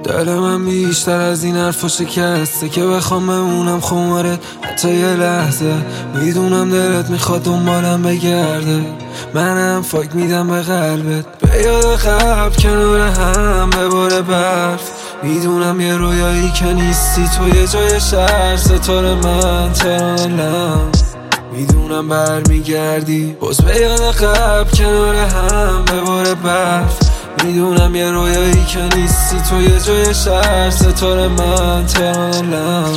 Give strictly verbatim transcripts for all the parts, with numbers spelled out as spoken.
دل من بیشتر از این حرفا شکسته که بخوام بمونم خمارت حتی یه لحظه. میدونم دلت میخواد دنبالم بگرده، منم فاک میدم به قلبت. به یاد قبل کنار هم به بار برف، میدونم یه رویایی که نیستی تو یه جای شهر. ستاره من ترانم، میدونم برمیگردی باز به یاد قبل کنار هم به بار برف. میدونم یه رویایی که نیستی تو یه جای شهر. ستاره من ترانم.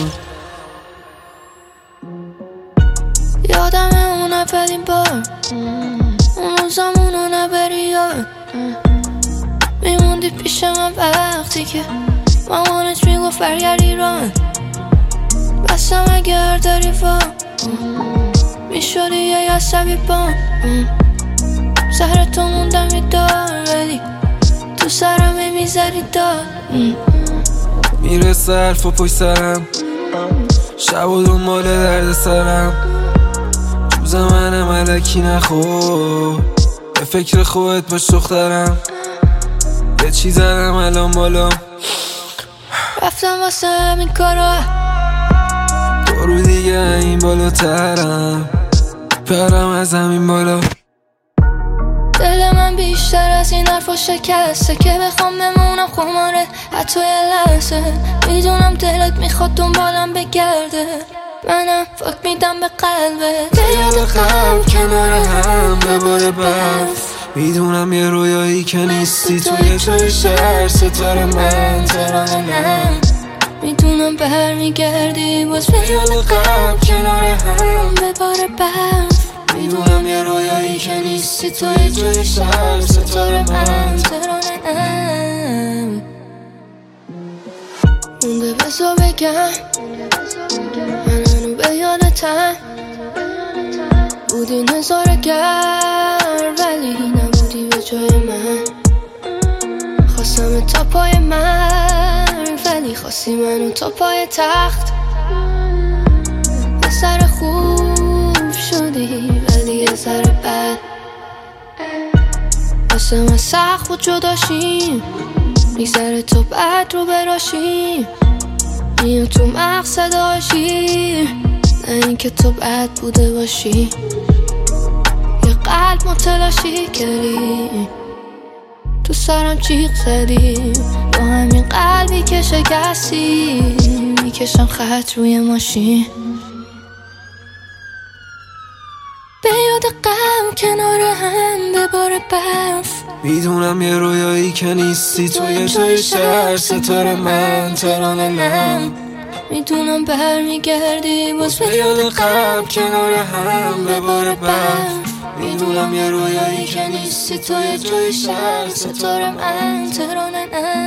یادمه اون اولین بار، اون روزامونو نبری یاد. میموندی پیش من وقتی که مامانت میگفت برگرد ایران. بسم اگر داری با میشدی یه عصبی بام. سهر تو موندم یه دار ولی تو سرم میزدی دار. میرسه حرف و پشت سرم، شب و دنبال درد سرم. جوز من ملکی نخور، به فکر خودت باش دخترم. یه چی زدم الان بالا، رفتم واسه همین کارا. دو رو دیگه این بالاترم، پرم از همین بالا. دل من بیشتر از این حرفا شکسته که بخوام بمونم خمارت حتی یه لحظه. میدونم دلت میخواد دنبالم بگرده، منم فاک میدم به قلبت. به یاد قبل کنار هم به بار برف، میدونم یه رویایی که نیستی تو یه جای شهر. ستاره من ترانم، میدونم برمیگردی باز به یاد قبل کنار هم به بار برف. میدونم یه رویایی که نیستی تو یه جای شهر. ستاره من ترانم. مونده بزا بگم من هنو به یادتم. بودی نظارگر ولی نبودی به جای من. خواستم تا پای من ولی خواستی منو تا پای تخت. یه سر خوب شدی ولی یه سر بد. واسه من سخت بود جداشیم، میگذره تو بعد رو براشیم. میام تو مقصد هاشی، نه این که تو بد بوده باشی. یه قلب متلاشی کردی، تو سرم چیق زدی. با همین قلبی که شکستی میکشم خط روی ماشین. به یاد غم کنار هم به بار برف. میدونم یه رویایی که نیستی تو یه جای شهر. ستاره من ترانم، میدونم برمیگردی باز به یاد قبل کنار هم به بار برف. میدونم یه رویایی که نیستی تو یه جای شهر. ستاره من ترانم.